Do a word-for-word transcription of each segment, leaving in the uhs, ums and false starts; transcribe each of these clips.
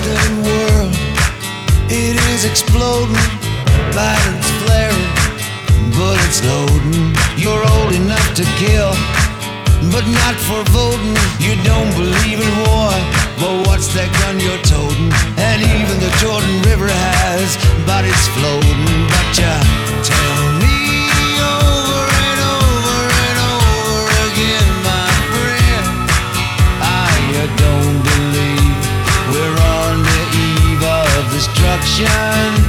devastated world. It is exploding, violence flaring, bullets loading. You're old enough to kill, but not for voting. You don't believe in war, but what's that gun you're toting? And even the Jordan River has bodies floating. But you tell me over and over and over again, my friend, ah, you don't believe we're on the eve of destruction.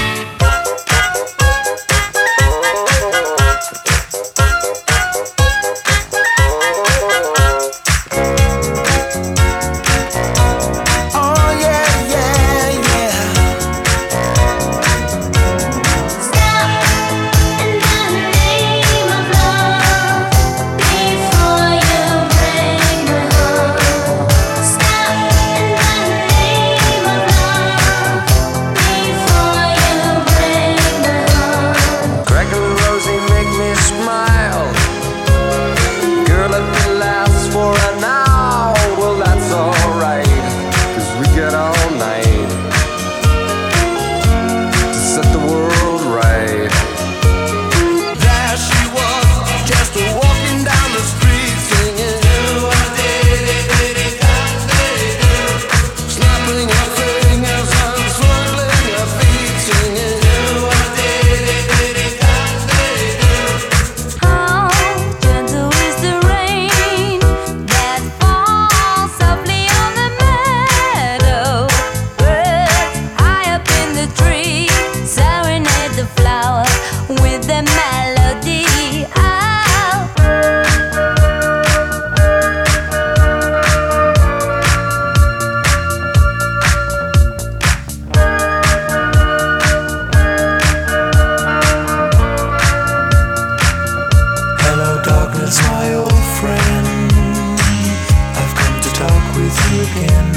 My old friend, I've come to talk with you again,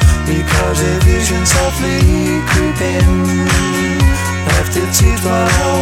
because a vision softly creeping left its seeds while